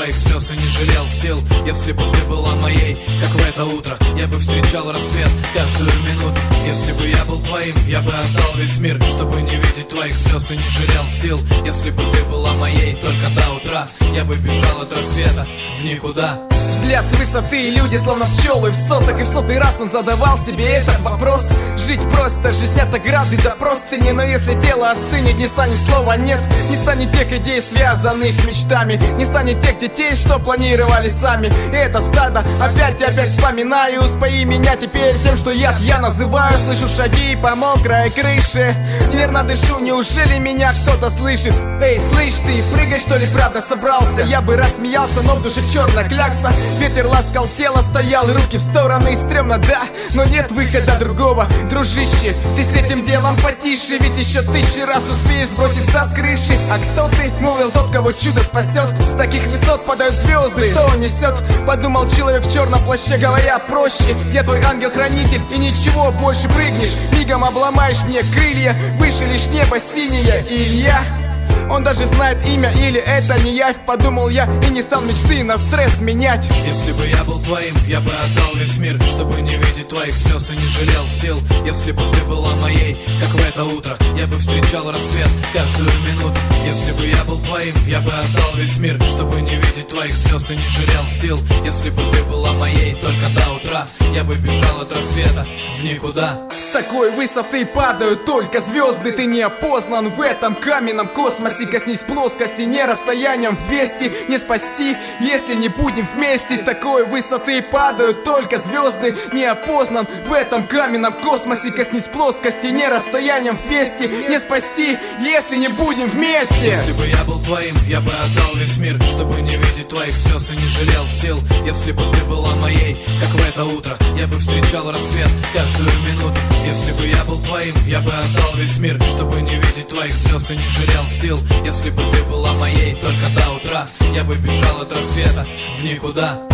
твоих слез и не жалел сил. Если бы ты была моей, как в это утро, я бы встречал рассвет каждую минуту. Если бы я был твоим, я бы отдал весь мир, чтобы не видеть твоих слез и не жалел сил. Если бы ты была моей только до утра, я бы бежал от рассвета в никуда. Взгляд с высоты, люди словно пчелы в соток. И в сотый раз он задавал себе этот вопрос. Жить просто, жизнь это грады да простыни. Но если тело остынет, не станет слова нет. Не станет тех идей, связанных мечтами. Не станет тех детей, что планировали сами. И это стадо опять и опять вспоминаю. Успои меня теперь тем, что я называю. Слышу шаги по мокрой крыше, нервно дышу, неужели меня кто-то слышит? Эй, слышь ты, прыгать что ли правда собрался? Я бы рассмеялся, но в душе черная клякса. Ветер ласкал тело, стоял, руки в стороны. И стрёмно, да, но нет выхода другого. Дружище, ты с этим делом потише, ведь еще 1000 раз успеешь сброситься с крыши. А кто ты? Мовил тот, кого чудо спасет. С таких высот падают звезды, что он несет? Подумал человек в черном плаще, говоря проще. Я твой ангел-хранитель и ничего больше. Прыгнешь, мигом обломаешь мне крылья. Выше лишь небо синее, Илья. Он даже знает имя, или это не явь? Подумал я и не стал мечты на стресс менять. Если бы я был твоим, я бы отдал весь мир, чтобы не видеть твоих слез и не жалел сил. Если бы ты была моей, как в это утро, я бы встречал рассвет каждую минуту. Если бы я был твоим, я бы отдал весь мир, чтобы не видеть твоих слез и не жалел сил. Если бы ты была моей только до утра, я бы бежал от рассвета в никуда. С такой высоты падают только звезды. Ты не опознан в этом каменном космосе. Коснись плоскости, не расстоянием в 200 не спасти, если не будем вместе. С такой высоты падают только звезды. Не опознан в этом каменном космосе. Коснись плоскости, не расстоянием в 200 не спасти, если не будем вместе. Если бы я был твоим, я бы отдал весь мир, чтобы не видеть твоих слез и не жалел сил. Если бы ты была моей, как в это утро, я бы встречал рассвет каждую минуту. Если бы я был твоим, я бы отдал весь мир, чтобы не видеть твоих слез и не жалел сил. Если бы ты была моей только до утра, я бы бежал от рассвета в никуда.